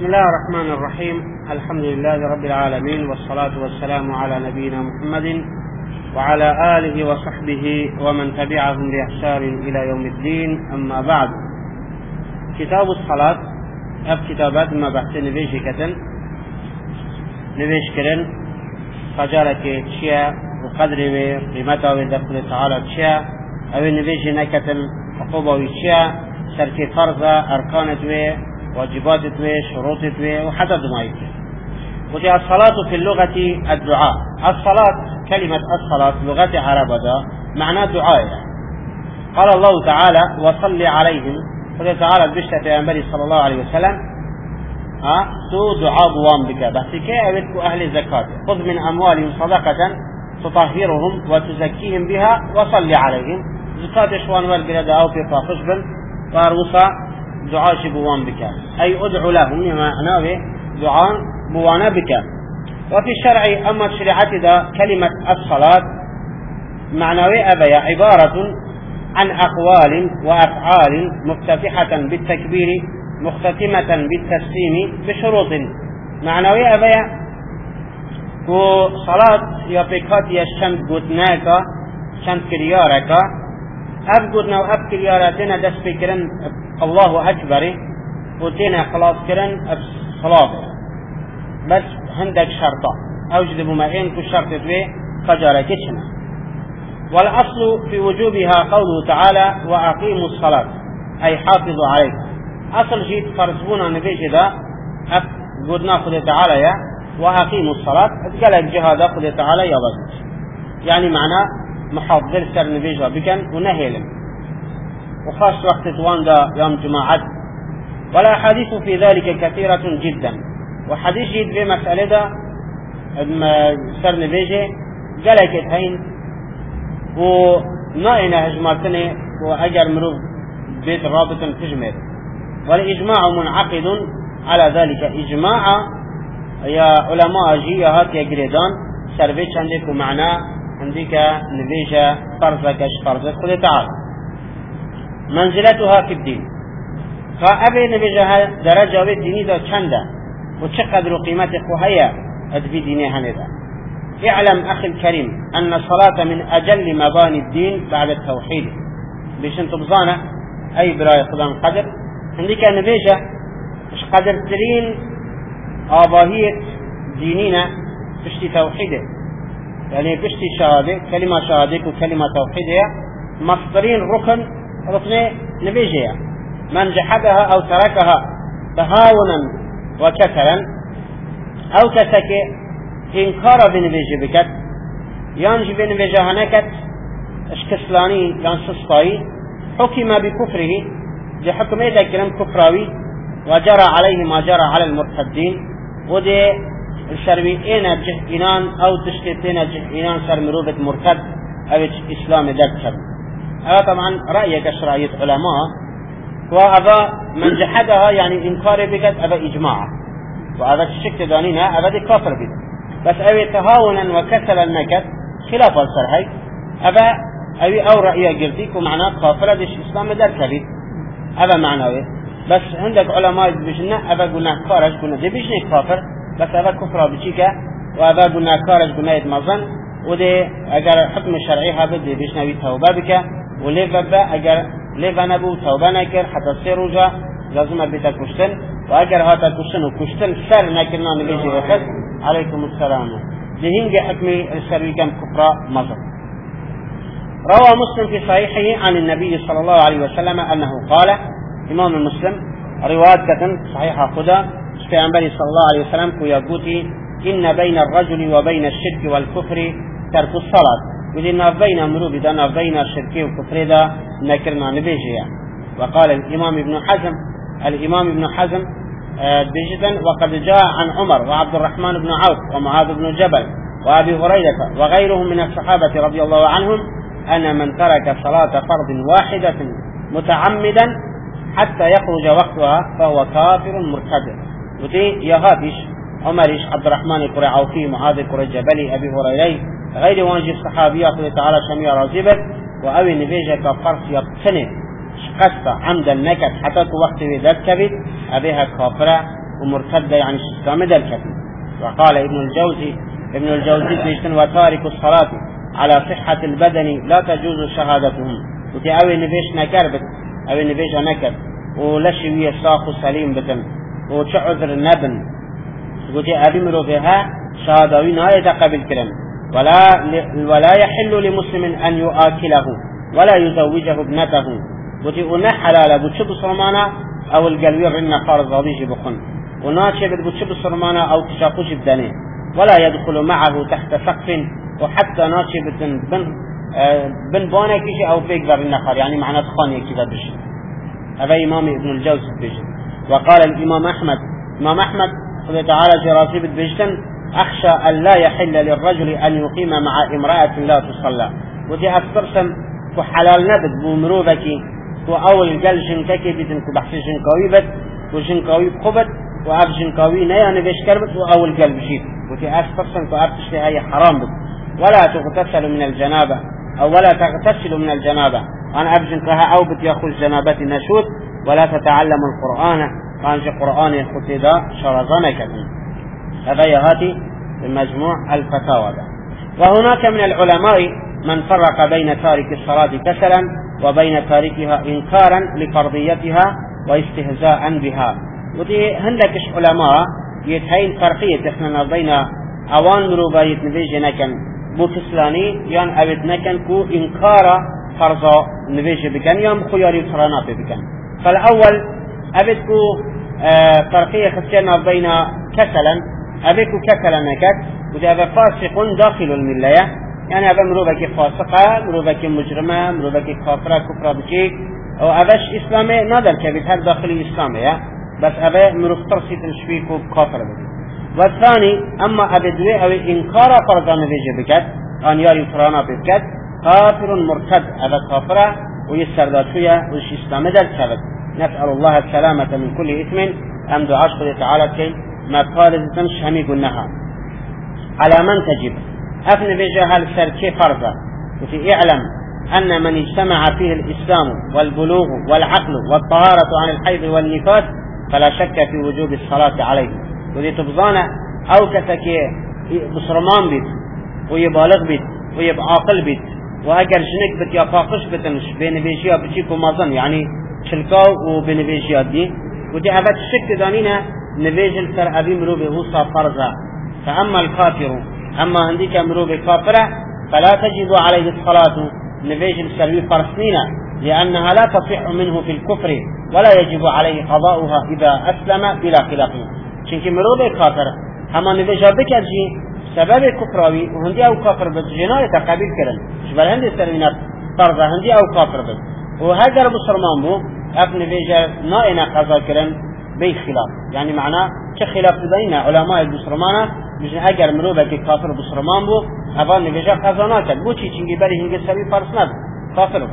بسم الله الرحمن الرحيم. الحمد لله رب العالمين، والصلاة والسلام على نبينا محمد وعلى آله وصحبه ومن تبعهم بإحسان إلى يوم الدين. أما بعد، كتاب الصلاة أب كتابات ما بحث نبيش كتن نبيش كرن خجالك تشيا وقدر قيمته ودخل تعالى تشيا أو نبيش نكتن عقوبة وتشيا سركي فرضة أركان توي واجبات توي شروط توي وحدد ما يكفي. وفي الصلاة في اللغة الدعاء. الصلاة كلمة الصلاة لغة عربة معناه دعاء. قال الله تعالى وصل عليهم، قال تعالى بشتى أنبري صلى الله عليه وسلم تو دعاء بوام بك بس كي أبدك أهل الزكاة خذ من أموالهم صدقة تطهرهم وتزكيهم بها وصل عليهم. زكاة شوان والبلاد أو في فاقش بن وارغصا دعاء بوان بك أي أدعو لهم معناه دعاء بوانا بك. وفي الشرع أما الشريعة دا كلمة الصلاة معناه أبيا عبارة عن أقوال وأفعال مفتتحة بالتكبير مختتمة بالتسليم بشروط. معناه أبيا وصلاة يبقات يشند قدناك شند كريارك أبقدنا وأب كرياراتنا دس بكرن الله أكبر وتينا خلاص كرن صلاة بس عندك شرطة أوجد بمائن كل شرط في قجاركتنا. والأصل في وجوبها قوله تعالى وأقيموا الصلاة أي حافظوا عليه. أصل شيء فرزبونا نبيش ذا قدنا قد تعالى يا وأقيموا الصلاة قال الجهاد قد تعالى يا بس يعني معناه محافظر سر نبيش بكن ونهيلم وخاص وقت توان دا يوم جماعة. ولا حديث في ذلك كثيرة جدا. وحديث جيد في مسألة دا سر نبيجي قالك اتهين ونائنا هجماتني وأجر مروف بيت رابطا تجمد. والإجماع منعقد على ذلك. إجماع يا علماء جيهات يا جريدان سربيش عندك ومعناه عندك نبيجة فرزك فرزك قل تعالى منزلتها في الدين. فأبي نبيجة درجة بالدين دا چنده وشقدر قيمتك وهي أدفي ديني هنذا. اعلم أخي الكريم أن الصلاة من أجل مباني الدين بعد التوحيد. بيشن تبزانا أي براية خدان قدر عندك نبيجة مش قدر ترين آباهية دينينا بشتي توحيده، يعني بشتي شهادة كلمة شهادة وكلمة توحيدية مصدرين ركن نبيجة. من جحدها أو تركها تهاونا وكسلا أو كسك إنكار بنبيجة بكت ينجي بنبيجة هنكت اشكسلاني ينسسطاي حكم بكفره لحكم إذا كلام كفراوي وجرى عليه ما جرى على المرتدين. ودي الشربيين جهنان أو تشتتين جهنان سر مروبة مرتد أو إسلام دكتب. هذا طبعا رأيك شرعية علماء. وهذا من جحدها يعني إنكار بكت أبا إجماع وهذا الشك دانينها أبا دي كافر بك. بس أبي تهاونا وكسلا نكت خلاف السرحي أبا أبي أو رأيك قلتك ومعناه كافر ديش إسلام دكتب أبا معناه. بس عندك علماء بيجنا أبا قلنا كارج قلنا دي بيجنا كافر بس أبا كفر بشيكا وأبا قلنا كارج قلنا يتمظن. ودي أجر حكم الشرعي هذا دي بيجنا بتوبة بك وليفا أجر ليفا نبو توبة نكر حتى سيروجا لازم بيتا كشتن وأجر هذا كشتن وكشتن سر نكرنا نبيجي وخذ عليكم السلام. لهنج حكم الشرعي كم كفر مظن. روى مسلم في صحيحه عن النبي صلى الله عليه وسلم أنه قال إمام المسلم رواية كتن صحيحة خدا في أنبري صلى الله عليه وسلم كيقوتي إن بين الرجل وبين الشرك والكفر ترك الصلاة. وإن بين مروب دانا بين الشرك والكفر دا نكرنا نبيجيا. وقال الإمام ابن حزم بجدا وقد جاء عن عمر وعبد الرحمن بن عوف ومعاذ بن جبل وأبي هريرة وغيرهم من الصحابة رضي الله عنهم أن من ترك صلاة فرض واحدة متعمدا حتى يخرج وقتها فهو كافر مرتد. ودي يهاتش عمرش عبد الرحمن قرى عوفي معاذ قرى جبلي أبي هريرة غير وانجي الصحابية قل تعالى شميع رازبت وأبي نبيجة كفرس يقتني قصة عمدا نكت حتى وقت ذات كبد أبيها كافرة ومرتدة يعني إسلام در كثير. وقال ابن الجوزي بيشتن وتارك الصلاة على صحة البدن لا تجوز شهادتهم. وتي أوي نبيش نكربت أوي نبيش نكر ولشوية ساق سليم بتن وتعذر النبن وتي أبمرو بها شهادوي ناية قبل كلام ولا يحل لمسلم أن يؤكله ولا يزوجه ابنته وتي ونحلال بتشب صرمانا أو القلبي رنا فارض ضيج بخن وناشبت بتشب صرمانا أو تشاقوش بدنه ولا يدخل معه تحت سقف وحتى ناشبت بن بانا كيشي أو بيقدر النخر يعني معنى تخاني كذا بشي. هذا إمام ابن الجوزي بيجن. وقال الإمام أحمد قال تعالى جراسي بيجن أخشى أن لا يحل للرجل أن يقيم مع امرأة لا تصلى وتي أسترسم وحلال نبت بمروبك وأول قال جنكك بتنك بحث جنكاوي بت وجنكاوي بخبت وأب جنكاوي نيا نبيش كربت وأول قال بشيت وتي أسترسم فأبتش هي حرام بت ولا تغتسل من الجنابة أو ولا تغتسل من الجنابة أنا أبجنكها أو بت يأخذ جنابة النشوت ولا تتعلم القرآن قانج قرآن الخطيدة شرزانك هذا يهاتي بمجموع الفتاوى. وهناك من العلماء من فرق بين تارك الصلاة كسلا وبين تاركها إنكارا لفرضيتها واستهزاء بها. ودي هندكش علماء يتهين فرقية احنا بين اوان مروبايت نبيجي نكن بو كسلاني يان ابد نكن كو انكارا فرضا نبيجي بكن يان خياري فرانابي بكن. فالاول ابد كو فرقية خسينا بين كسلا ابد كو كسلا نكت وده ابد فاسق داخل الملة يعني ابد مروبك فاسقة مروبك مجرمة مروبك كافرة كفرة بكي او ابش اسلامي نادر كبير هل داخل الاسلامي بس ابد مروفترسي تنشفيك وكافرة بكي. والثاني أما أبدوي أو إنكار فرضا نبيجي بكت أن ياري فرانا بكت كافر مرتد هذا كافرة ويسر شوية وش إسلام دل كبت. نسأل الله السلامة من كل إثم أم دعاش قد تعالى كي ما قال تنش هم يقولناها على من تجب أفن بيجها السركي فرضا وفي اعلم أن من اجتمع فيه الإسلام والبلوغ والعقل والطهارة عن الحيض والنفاس فلا شك في وجوب الصلاة عليه. وذي تبضانا أو كسكي بصرمان بيت ويبالغ بيت ويبقى عاقل بيت وأجر جنك بيت يفاقش بتنش بين بيجيا بتشيكو مازن يعني شلكاو وبين بيجيا دي وذي أبد الشك دانينا نبيج السر أبي مروبي وصا فرزا. فأما الكافر أما عندك مروبي كافرة فلا تجب عليه الصلاة نبيج السر فرسنينا لأنها لا تصح منه في الكفر ولا يجب عليه قضاؤها إذا أسلم بلا خلافه. چونکه مروبه کافر اما نویجا بکرجی سبب کفراوی و هندی او کافر بد جنایت قبیل کردن شبال هندی سروینات فرضا هندی او کافر بد و هگر مسلمان بو اف نویجا نائنا قضا کردن بی خلاف يعني معناه كخلاف بين علماء المسلمان مش اگر مروبه که کافر مسلمان بو اول نویجا قضا نکرد بو چی چنگی بری هنگی سبی فرض ند کافر.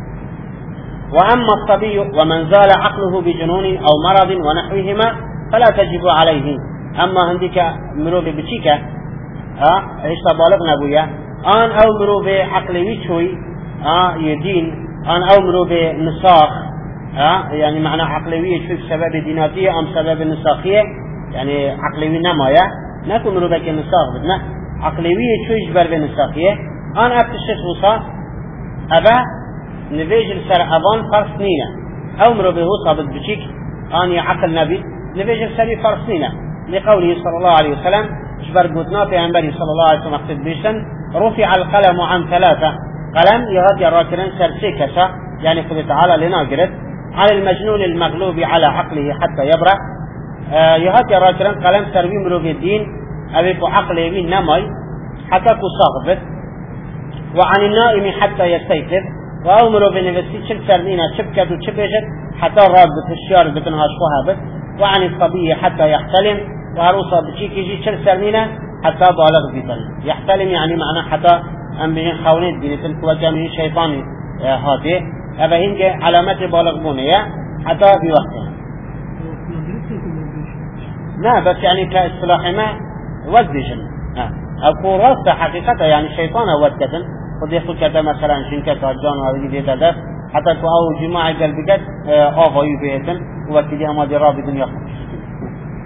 وأما الصبي ومن زال عقله بجنون أو مرض ونحوهما فلا تجب عليه. أما عندك مروبي بتشيكا ايش بالغ نبويا ان او مروبي عقلي شوي يدين ان او مروبي نساخ يعني معنى عقلي شوي بسبب ديناتيه ام سبب النساخيه يعني عقلي نمايا نكو مروبي كنساخ بدنا عقلي شوي جبر بالنساخيه ان ابتشت وصا ابا نفيج السر ابان فرسنينا او مروبي وصا بتشيك ان يعقل نبي نبيج السري فرسنينا لقوله صلى الله عليه وسلم جبر قدنا في عنبري صلى الله عليه وسلم اقصد بيشن رفع القلم عن ثلاثة قلم يغطي الراكرين سرسيكسة يعني قل تعالى لناقرت على المجنون المغلوب على عقله حتى يبرأ يغطي الراكرين قلم سروي مروب الدين أبيكو عقله من نمي حتى كصاغبت وعن النائم حتى يستيقظ وأمره بنفسي شل سرنينا شبكت وشبجت حتى رابط الشيار بتنهاش وهابت. وعن الصبي حتى يحتلم وعروسة بشيك يجي شل سرنينا حتى بالغ بيتن يحتلم يعني معنى حتى أم بين خونات بين توجه من الشيطان هذه أبهين علامات بالغ بنية حتى في وقتها. لا بس يعني كاصطلاح ما ودجن أقول رأس حقيقة يعني الشيطان ودجن قد يقول كذا مثلا شنكة جان وهذه بيتدف حتى أو جماعة قلبك أوفا يبيتن وكذا ما درا بدون يخرج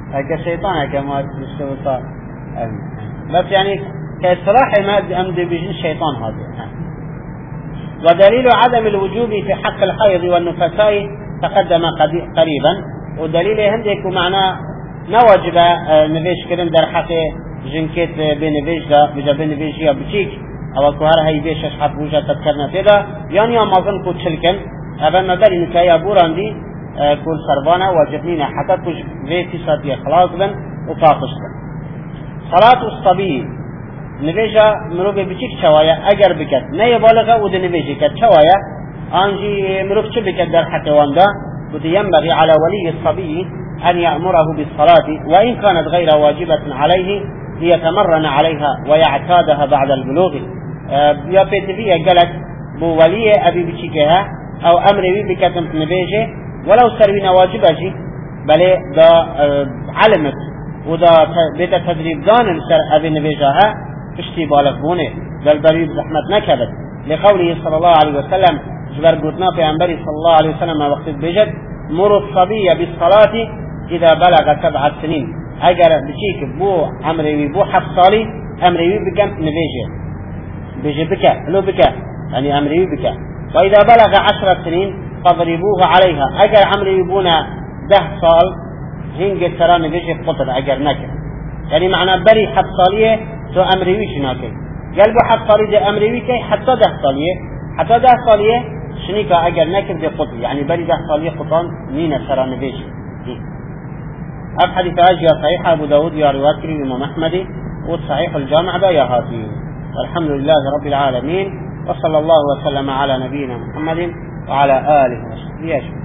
هكا شيطان هكا ما مستوى بس يعني كإصلاح ما أمد بجن الشيطان هذا. ودليل عدم الوجوب في حق الحيض والنفساء تقدم قريبا، ودليل هندك معناه نواجب نبيش كرن در حق جنكت بنبيش دا بجا بنبيش يا بچيك او كوهر هاي بيش اشحف بوجا تذكرنا تدا يعني مازن كو تشلكن ابن ندري نكايا بوراندي كل سربانا واجبنين حتى كش في ساتي خلاص بن وطاقش بن. صلاة الصبي نبيجا مروب بچيك شوايا اگر بكت نه يبالغ ود نبيجي كت شوايا انجي مروب چه بكت در حق واندا ينبغي على ولي الصبي أن يأمره بالصلاة وإن كانت غير واجبة عليه ليتمرن عليها ويعتادها بعد البلوغ. يا بيتفيا قالت بولي أبي بشيكها أو أمري بكتم نبيجه ولو سروين واجبة بل دا علمت ودا بيت تدريب دان سر أبي نبيجها اشتي بالغ بونه بل بريد رحمة نكبت لقوله صلى الله عليه وسلم جبر قلتنا في أنبري صلى الله عليه وسلم وقت بجد مر الصبي بالصلاة إذا بلغ 7 سنين. أجر بشيك بو أمري بو حف صالي أمري بكم نبيجه بيجي بكا لو بكا يعني أمري بكا. وإذا بلغ 10 سنين فاضربوه عليها. أجر أمري بونا 10 صال هنج ترى نبيجه قطر أجر نكر يعني معنى بري حف صاليه تو أمري ويش ناكل قلبو حف صالي ده أمري ويكي حتى 10 صاليه حتى 10 صاليه شنيكا أجر نكر دي قطر يعني بري 10 صاليه قطان مين ترى نبيجه. أب حديث أجيا صحيح أبو داود يا رواية الإمام أحمد والصحيح الجامع يا هاتين. والحمد لله رب العالمين وصلى الله وسلم على نبينا محمد وعلى آله وصحبه أجمعين.